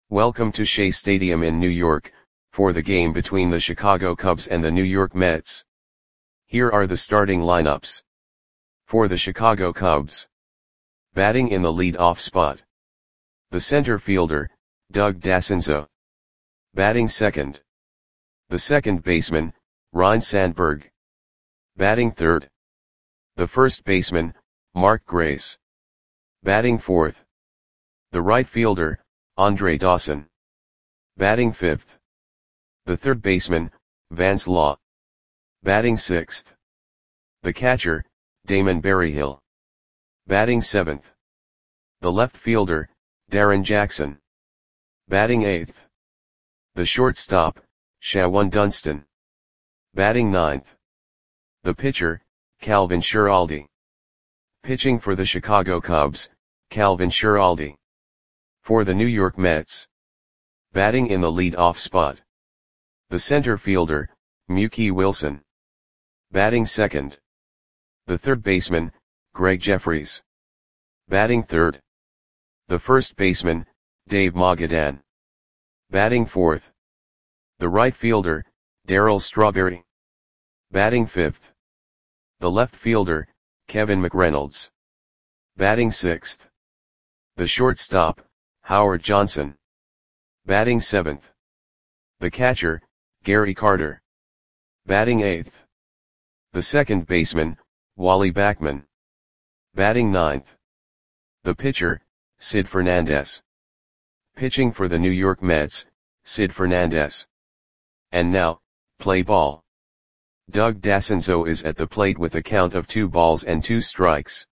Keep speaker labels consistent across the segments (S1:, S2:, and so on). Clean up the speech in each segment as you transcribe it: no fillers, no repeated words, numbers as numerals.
S1: Welcome to Shea Stadium in New York, for the game between the Chicago Cubs and the New York Mets. Here are the starting lineups. For the Chicago Cubs. Batting in the lead-off spot. The center fielder, Doug Dascenzo. Batting second. The second baseman, Ryne Sandberg. Batting third. The first baseman, Mark Grace. Batting fourth. The right fielder, Andre Dawson. Batting fifth. The third baseman, Vance Law. Batting sixth. The catcher, Damon Berryhill. Batting seventh. The left fielder, Darrin Jackson. Batting eighth. The shortstop, Shawon Dunston. Batting ninth. The pitcher, Calvin Schiraldi. Pitching for the Chicago Cubs, Calvin Schiraldi. For the New York Mets. Batting in the lead-off spot. The center fielder, Mookie Wilson. Batting second. The third baseman, Gregg Jefferies. Batting third. The first baseman, Dave Mogadan. Batting fourth. The right fielder, Darryl Strawberry. Batting fifth. The left fielder, Kevin McReynolds. Batting sixth. The shortstop, Howard Johnson. Batting seventh. The catcher, Gary Carter. Batting eighth. The second baseman, Wally Backman. Batting ninth. The pitcher, Sid Fernandez. Pitching for the New York Mets, Sid Fernandez. And now, play ball. Doug Dascenzo is at the plate with a count of 2 balls and 2 strikes.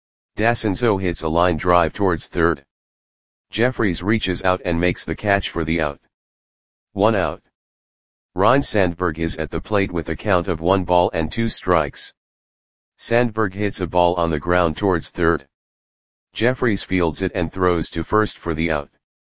S1: Dascenzo hits a line drive towards third. Jefferies reaches out and makes the catch for the out. 1 out. Ryne Sandberg is at the plate with a count of 1 ball and 2 strikes. Sandberg hits a ball on the ground towards third. Jefferies fields it and throws to first for the out.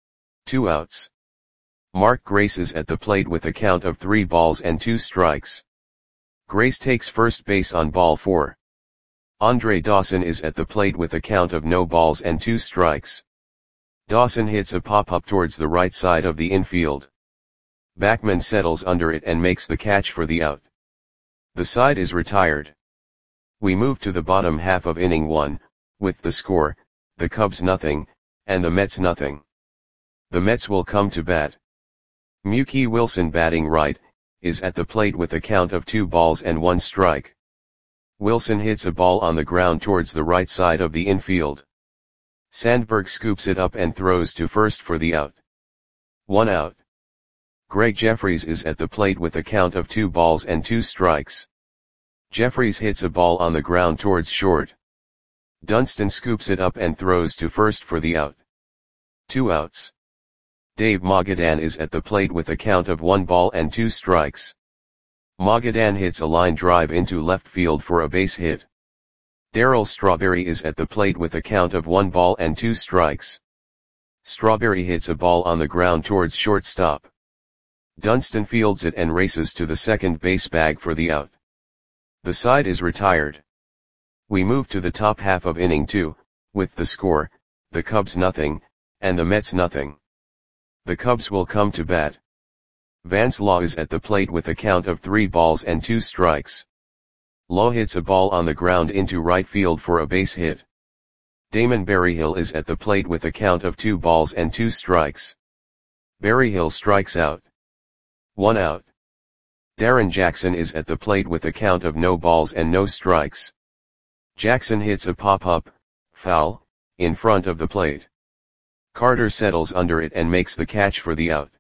S1: 2 outs. Mark Grace is at the plate with a count of 3 balls and 2 strikes. Grace takes first base on ball 4. Andre Dawson is at the plate with a count of no balls and 2 strikes. Dawson hits a pop-up towards the right side of the infield. Backman settles under it and makes the catch for the out. The side is retired. We move to the bottom half of inning 1, with the score, the Cubs nothing, and the Mets nothing. The Mets will come to bat. Mookie Wilson batting right, is at the plate with a count of 2 balls and 1 strike. Wilson hits a ball on the ground towards the right side of the infield. Sandberg scoops it up and throws to first for the out. 1 out. Gregg Jefferies is at the plate with a count of 2 balls and 2 strikes. Jefferies hits a ball on the ground towards short. Dunston scoops it up and throws to first for the out. 2 outs. Dave Mogadan is at the plate with a count of 1 ball and 2 strikes. Mogadan hits a line drive into left field for a base hit. Darryl Strawberry is at the plate with a count of 1 ball and 2 strikes. Strawberry hits a ball on the ground towards shortstop. Dunston fields it and races to the second base bag for the out. The side is retired. We move to the top half of inning 2, with the score, the Cubs nothing, and the Mets nothing. The Cubs will come to bat. Vance Law is at the plate with a count of 3 balls and 2 strikes. Law hits a ball on the ground into right field for a base hit. Damon Berryhill is at the plate with a count of 2 balls and 2 strikes. Berryhill strikes out. 1 out. Darrin Jackson is at the plate with a count of no balls and no strikes. Jackson hits a pop-up, foul, in front of the plate. Carter settles under it and makes the catch for the out.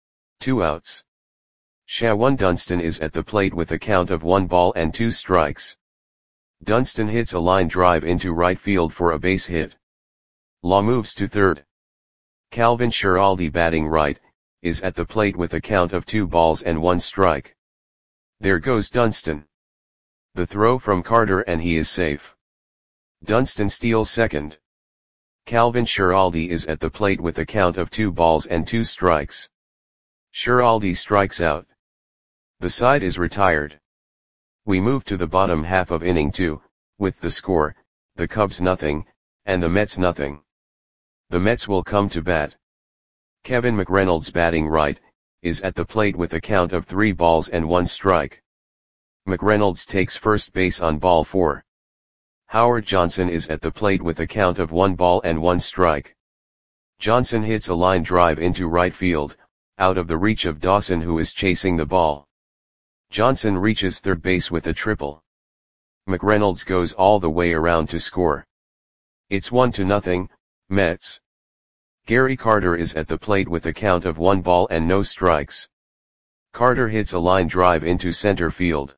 S1: 2 outs. Shawon Dunston is at the plate with a count of 1 ball and 2 strikes. Dunston hits a line drive into right field for a base hit. Law moves to third. Calvin Schiraldi batting right, is at the plate with a count of 2 balls and 1 strike. There goes Dunston. The throw from Carter and he is safe. Dunston steals second. Calvin Schiraldi is at the plate with a count of 2 balls and 2 strikes. Schiraldi strikes out. The side is retired. We move to the bottom half of inning 2, with the score, the Cubs nothing, and the Mets nothing. The Mets will come to bat. Kevin McReynolds, batting right, is at the plate with a count of 3 balls and 1 strike. McReynolds takes first base on ball 4. Howard Johnson is at the plate with a count of 1 ball and 1 strike. Johnson hits a line drive into right field, out of the reach of Dawson, who is chasing the ball. Johnson reaches third base with a triple. McReynolds goes all the way around to score. It's 1-0, Mets. Gary Carter is at the plate with a count of 1 ball and no strikes. Carter hits a line drive into center field.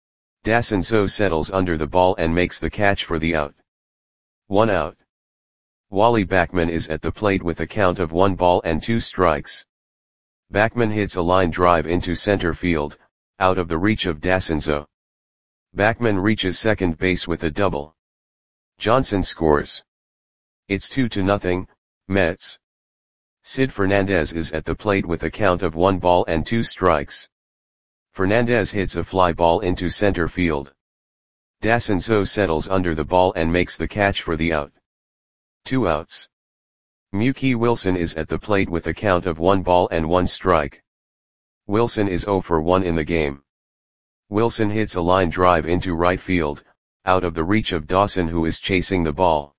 S1: Dacinzo settles under the ball and makes the catch for the out. 1 out. Wally Backman is at the plate with a count of 1 ball and 2 strikes. Backman hits a line drive into center field, out of the reach of Dacinzo. Backman reaches second base with a double. Johnson scores. It's 2-0, Mets. Sid Fernandez is at the plate with a count of 1 ball and 2 strikes. Fernandez hits a fly ball into center field. Dacinzo settles under the ball and makes the catch for the out. 2 outs. Mookie Wilson is at the plate with a count of 1 ball and 1 strike. Wilson is 0 for 1 in the game. Wilson hits a line drive into right field, out of the reach of Dawson, who is chasing the ball.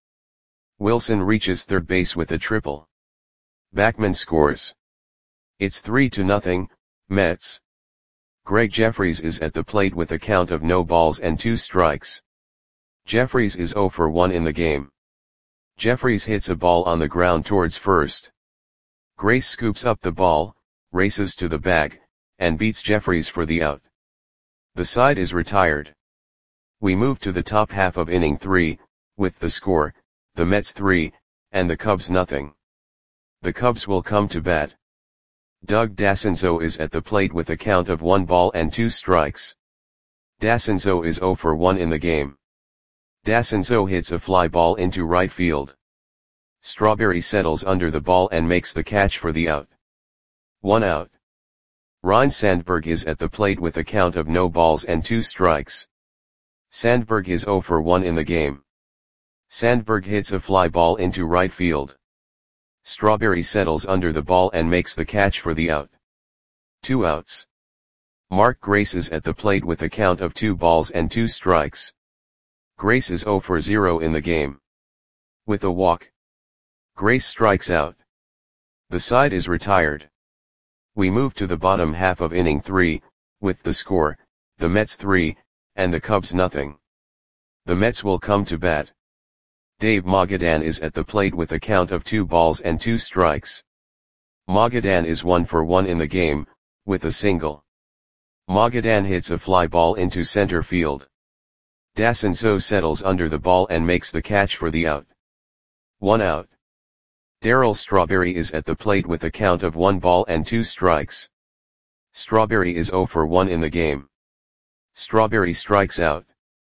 S1: Wilson reaches third base with a triple. Backman scores. It's 3-0, Mets. Greg Jeffries is at the plate with a count of no balls and 2 strikes. Jeffries is 0 for 1 in the game. Jeffries hits a ball on the ground towards first. Grace scoops up the ball, races to the bag, and beats Jeffries for the out. The side is retired. We move to the top half of inning 3, with the score, the Mets 3, and the Cubs nothing. The Cubs will come to bat. Doug Dacinzo is at the plate with a count of 1 ball and 2 strikes. Dacinzo is 0 for 1 in the game. Dacinzo hits a fly ball into right field. Strawberry settles under the ball and makes the catch for the out. 1 out. Ryne Sandberg is at the plate with a count of no balls and 2 strikes. Sandberg is 0 for 1 in the game. Sandberg hits a fly ball into right field. Strawberry settles under the ball and makes the catch for the out. 2 outs. Mark Grace is at the plate with a count of 2 balls and 2 strikes. Grace is 0 for 0 in the game. With a walk, Grace strikes out. The side is retired. We move to the bottom half of inning 3, with the score, the Mets 3, and the Cubs nothing. The Mets will come to bat. Dave Magadan is at the plate with a count of 2 balls and 2 strikes. Magadan is 1 for 1 in the game, with a single. Magadan hits a fly ball into center field. Dacinzo settles under the ball and makes the catch for the out. 1 out. Darryl Strawberry is at the plate with a count of 1 ball and 2 strikes. Strawberry is 0 for 1 in the game. Strawberry strikes out.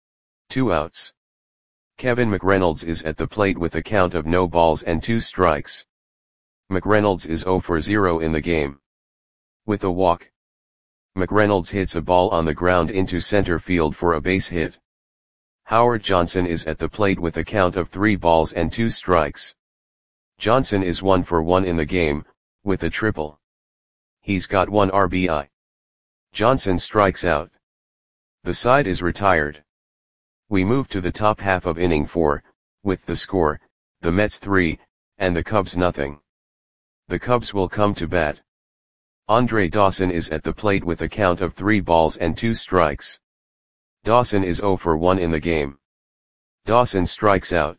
S1: 2 outs. Kevin McReynolds is at the plate with a count of no balls and 2 strikes. McReynolds is 0 for 0 in the game. With a walk, McReynolds hits a ball on the ground into center field for a base hit. Howard Johnson is at the plate with a count of 3 balls and 2 strikes. Johnson is 1 for 1 in the game, with a triple. He's got 1 RBI. Johnson strikes out. The side is retired. We move to the top half of inning 4, with the score, the Mets 3, and the Cubs nothing. The Cubs will come to bat. Andre Dawson is at the plate with a count of 3 balls and 2 strikes. Dawson is 0 for 1 in the game. Dawson strikes out.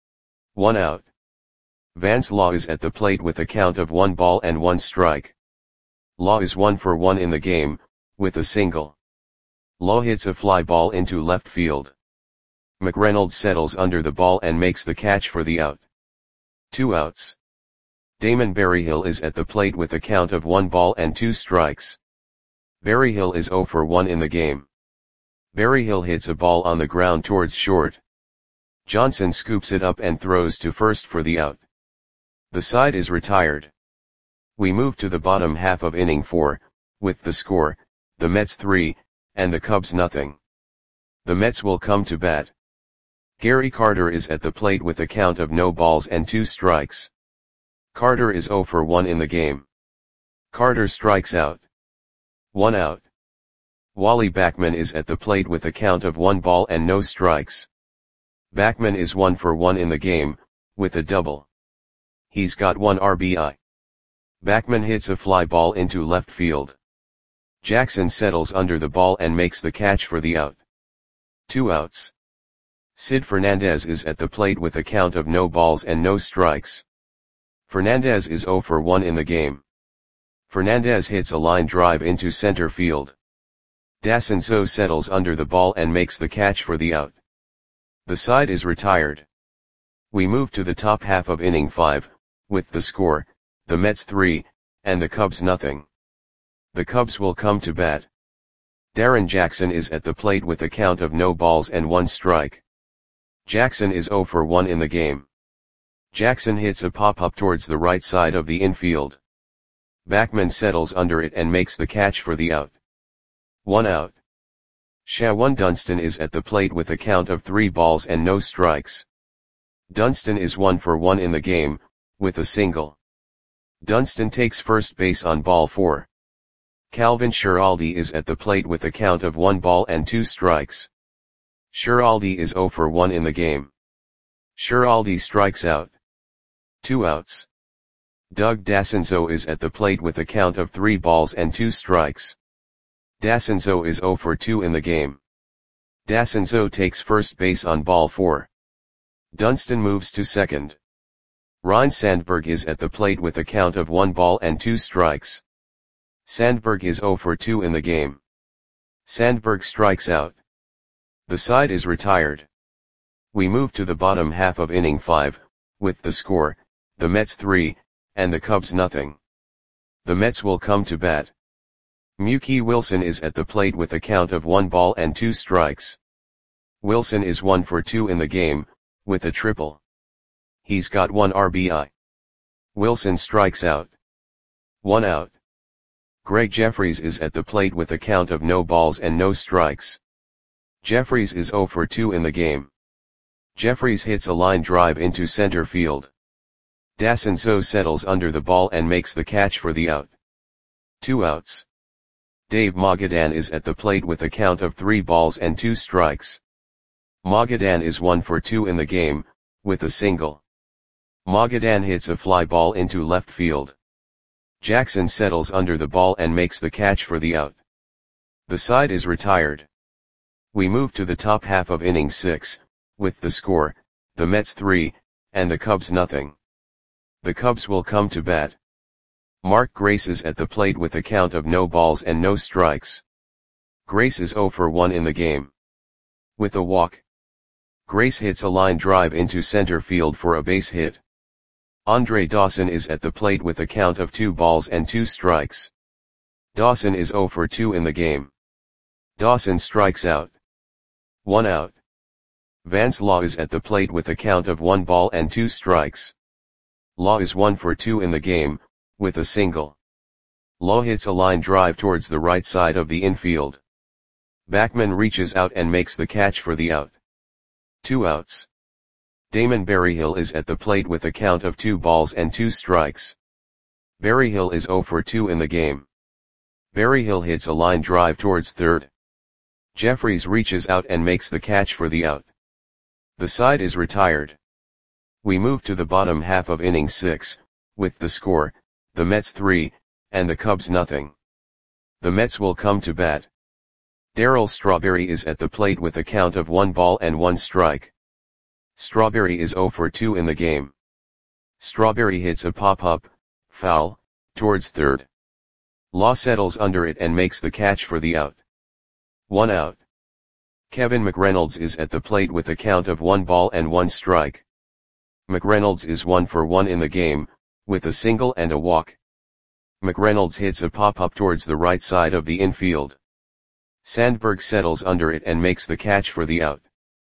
S1: 1 out. Vance Law is at the plate with a count of 1 ball and 1 strike. Law is 1 for 1 in the game, with a single. Law hits a fly ball into left field. McReynolds settles under the ball and makes the catch for the out. 2 outs. Damon Berryhill is at the plate with a count of 1 ball and 2 strikes. Berryhill is 0 for 1 in the game. Berryhill hits a ball on the ground towards short. Johnson scoops it up and throws to first for the out. The side is retired. We move to the bottom half of inning 4, with the score, the Mets 3, and the Cubs nothing. The Mets will come to bat. Gary Carter is at the plate with a count of no balls and 2 strikes. Carter is 0 for 1 in the game. Carter strikes out. 1 out. Wally Backman is at the plate with a count of 1 ball and no strikes. Backman is 1 for 1 in the game, with a double. He's got 1 RBI. Backman hits a fly ball into left field. Jackson settles under the ball and makes the catch for the out. 2 outs. Sid Fernandez is at the plate with a count of no balls and no strikes. Fernandez is 0 for 1 in the game. Fernandez hits a line drive into center field. Dacinzo settles under the ball and makes the catch for the out. The side is retired. We move to the top half of inning 5, with the score, the Mets 3, and the Cubs nothing. The Cubs will come to bat. Darren Jackson is at the plate with a count of no balls and 1 strike. Jackson is 0 for 1 in the game. Jackson hits a pop-up towards the right side of the infield. Backman settles under it and makes the catch for the out. 1 out. Shawan Dunston is at the plate with a count of 3 balls and no strikes. Dunston is 1 for 1 in the game, with a single. Dunston takes first base on ball 4. Calvin Schiraldi is at the plate with a count of 1 ball and 2 strikes. Schiraldi is 0 for 1 in the game. Schiraldi strikes out. 2 outs. Doug Dacinzo is at the plate with a count of 3 balls and 2 strikes. Dacinzo is 0 for 2 in the game. Dacinzo takes first base on ball 4. Dunston moves to second. Ryne Sandberg is at the plate with a count of 1 ball and 2 strikes. Sandberg is 0 for 2 in the game. Sandberg strikes out. The side is retired. We move to the bottom half of inning 5, with the score, the Mets 3, and the Cubs nothing. The Mets will come to bat. Mookie Wilson is at the plate with a count of 1 ball and 2 strikes. Wilson is 1 for 2 in the game, with a triple. He's got 1 RBI. Wilson strikes out. 1 out. Greg Jeffries is at the plate with a count of no balls and no strikes. Jeffries is 0 for 2 in the game. Jeffries hits a line drive into center field. Dacinzo settles under the ball and makes the catch for the out. 2 outs. Dave Magadan is at the plate with a count of 3 balls and 2 strikes. Magadan is 1 for 2 in the game, with a single. Magadan hits a fly ball into left field. Jackson settles under the ball and makes the catch for the out. The side is retired. We move to the top half of inning 6, with the score, the Mets 3, and the Cubs nothing. The Cubs will come to bat. Mark Grace is at the plate with a count of no balls and no strikes. Grace is 0 for 1 in the game. With a walk. Grace hits a line drive into center field for a base hit. Andre Dawson is at the plate with a count of 2 balls and 2 strikes. Dawson is 0 for 2 in the game. Dawson strikes out. 1 out. Vance Law is at the plate with a count of 1 ball and 2 strikes. Law is 1 for 2 in the game, with a single. Law hits a line drive towards the right side of the infield. Backman reaches out and makes the catch for the out. 2 outs. Damon Berryhill is at the plate with a count of 2 balls and 2 strikes. Berryhill is 0 for 2 in the game. Berryhill hits a line drive towards third. Jeffries reaches out and makes the catch for the out. The side is retired. We move to the bottom half of inning 6, with the score, the Mets 3, and the Cubs nothing. The Mets will come to bat. Darryl Strawberry is at the plate with a count of 1 ball and 1 strike. Strawberry is 0 for 2 in the game. Strawberry hits a pop-up, foul, towards third. Law settles under it and makes the catch for the out. 1 out. Kevin McReynolds is at the plate with a count of 1 ball and 1 strike. McReynolds is 1 for 1 in the game, with a single and a walk. McReynolds hits a pop-up towards the right side of the infield. Sandberg settles under it and makes the catch for the out.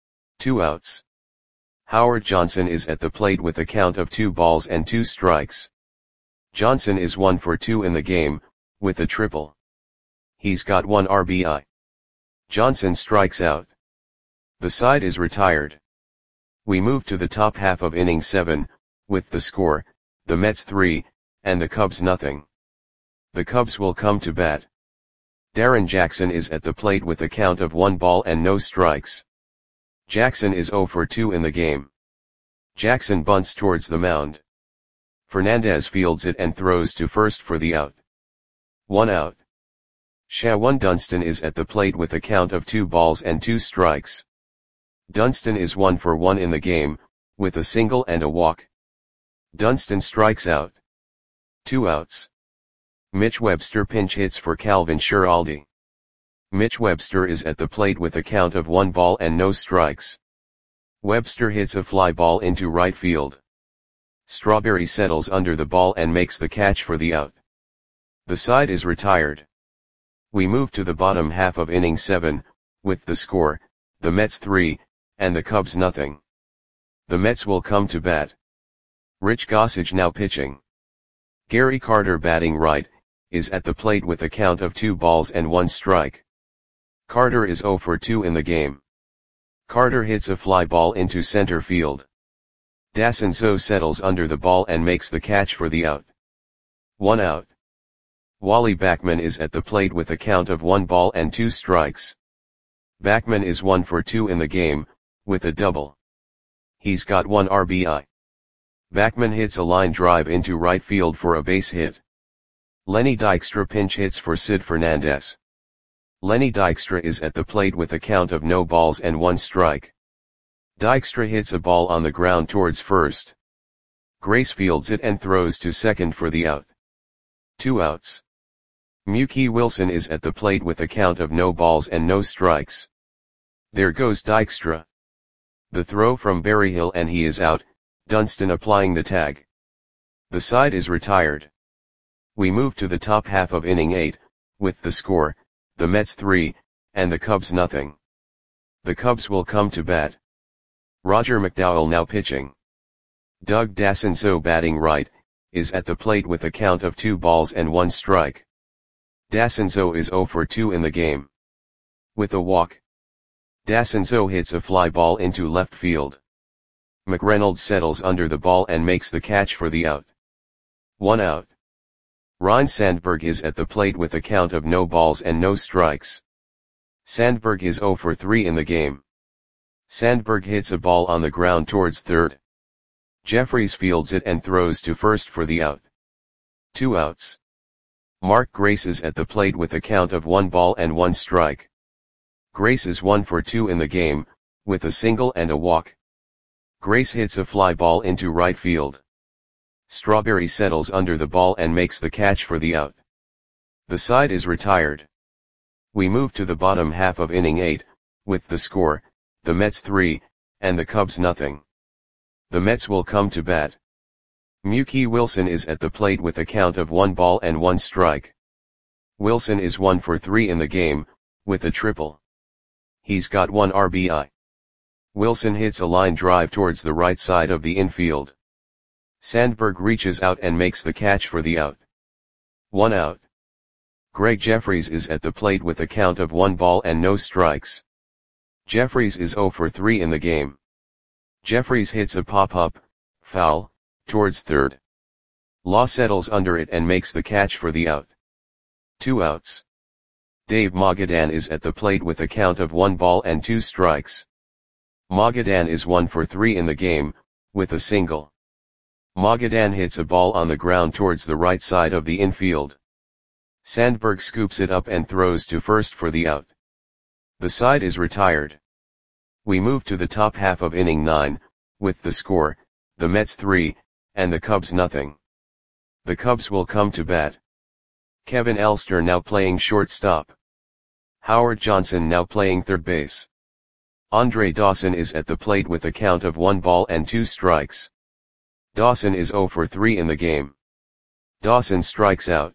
S1: 2 outs. Howard Johnson is at the plate with a count of 2 balls and 2 strikes. Johnson is 1 for 2 in the game, with a triple. He's got 1 RBI. Johnson strikes out. The side is retired. We move to the top half of inning 7, with the score, the Mets 3, and the Cubs nothing. The Cubs will come to bat. Darren Jackson is at the plate with a count of 1 ball and no strikes. Jackson is 0 for 2 in the game. Jackson bunts towards the mound. Fernandez fields it and throws to first for the out. 1 out. Shawan Dunston is at the plate with a count of 2 balls and 2 strikes. Dunston is 1 for 1 in the game, with a single and a walk. Dunston strikes out. 2 outs. Mitch Webster pinch hits for Calvin Schiraldi. Mitch Webster is at the plate with a count of 1 ball and no strikes. Webster hits a fly ball into right field. Strawberry settles under the ball and makes the catch for the out. The side is retired. We move to the bottom half of inning 7, with the score, the Mets 3, and the Cubs nothing. The Mets will come to bat. Rich Gossage now pitching. Gary Carter batting right, is at the plate with a count of 2 balls and 1 strike. Carter is 0 for 2 in the game. Carter hits a fly ball into center field. Dasenzo settles under the ball and makes the catch for the out. 1 out. Wally Backman is at the plate with a count of 1 ball and 2 strikes. Backman is 1 for 2 in the game, with a double. He's got 1 RBI. Backman hits a line drive into right field for a base hit. Lenny Dykstra pinch hits for Sid Fernandez. Lenny Dykstra is at the plate with a count of no balls and 1 strike. Dykstra hits a ball on the ground towards first. Grace fields it and throws to second for the out. 2 outs. Mookie Wilson is at the plate with a count of no balls and no strikes. There goes Dykstra. The throw from Berryhill and he is out, Dunston applying the tag. The side is retired. We move to the top half of inning 8, with the score, the Mets 3, and the Cubs nothing. The Cubs will come to bat. Roger McDowell now pitching. Doug Dasenzo batting right, is at the plate with a count of 2 balls and 1 strike. Dasenzo is 0 for 2 in the game. With a walk. Dasenzo hits a fly ball into left field. McReynolds settles under the ball and makes the catch for the out. 1 out. Ryne Sandberg is at the plate with a count of no balls and no strikes. Sandberg is 0 for 3 in the game. Sandberg hits a ball on the ground towards third. Jeffries fields it and throws to first for the out. 2 outs. Mark Grace is at the plate with a count of 1 ball and 1 strike. Grace is 1 for 2 in the game, with a single and a walk. Grace hits a fly ball into right field. Strawberry settles under the ball and makes the catch for the out. The side is retired. We move to the bottom half of inning 8, with the score, the Mets 3, and the Cubs nothing. The Mets will come to bat. Mookie Wilson is at the plate with a count of 1 ball and 1 strike. Wilson is 1 for 3 in the game, with a triple. He's got 1 RBI. Wilson hits a line drive towards the right side of the infield. Sandberg reaches out and makes the catch for the out. 1 out. Greg Jeffries is at the plate with a count of 1 ball and no strikes. Jeffries is 0 for 3 in the game. Jeffries hits a pop-up, foul, towards third. Law settles under it and makes the catch for the out. 2 outs. Dave Magadan is at the plate with a count of 1 ball and 2 strikes. Magadan is 1 for 3 in the game, with a single. Magadan hits a ball on the ground towards the right side of the infield. Sandberg scoops it up and throws to first for the out. The side is retired. We move to the top half of inning 9, with the score, the Mets 3, and the Cubs nothing. The Cubs will come to bat. Kevin Elster now playing shortstop. Howard Johnson now playing third base. Andre Dawson is at the plate with a count of 1 ball and 2 strikes. Dawson is 0 for 3 in the game. Dawson strikes out.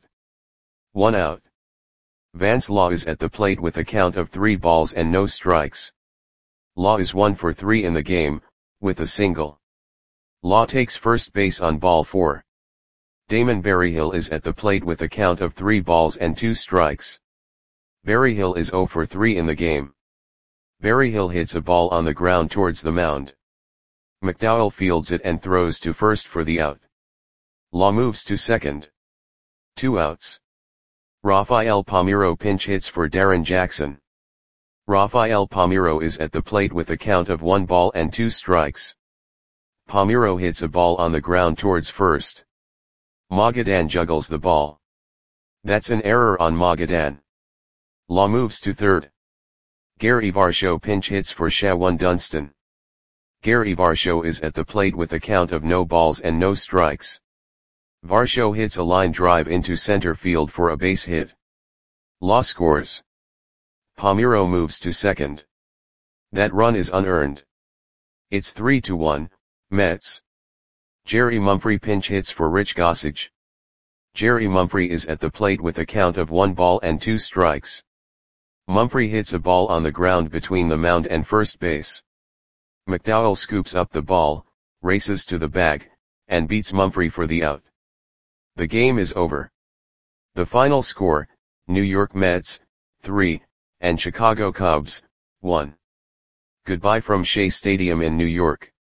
S1: 1 out. Vance Law is at the plate with a count of 3 balls and no strikes. Law is 1 for 3 in the game, with a single. Law takes first base on ball 4. Damon Berryhill is at the plate with a count of 3 balls and 2 strikes. Berryhill is 0 for 3 in the game. Berryhill hits a ball on the ground towards the mound. McDowell fields it and throws to first for the out. Law moves to second. 2 outs. Rafael Palmeiro pinch hits for Darren Jackson. Rafael Palmeiro is at the plate with a count of 1 ball and 2 strikes. Palmeiro hits a ball on the ground towards first. Magadan juggles the ball. That's an error on Magadan. Law moves to third. Gary Varsho pinch hits for Shawan Dunston. Gary Varsho is at the plate with a count of no balls and no strikes. Varsho hits a line drive into center field for a base hit. Law scores. Palmeiro moves to second. That run is unearned. It's 3-1, Mets. Jerry Mumphrey pinch hits for Rich Gossage. Jerry Mumphrey is at the plate with a count of 1 ball and 2 strikes. Mumphrey hits a ball on the ground between the mound and first base. McDowell scoops up the ball, races to the bag, and beats Mumphrey for the out. The game is over. The final score, New York Mets, 3, and Chicago Cubs, 1. Goodbye from Shea Stadium in New York.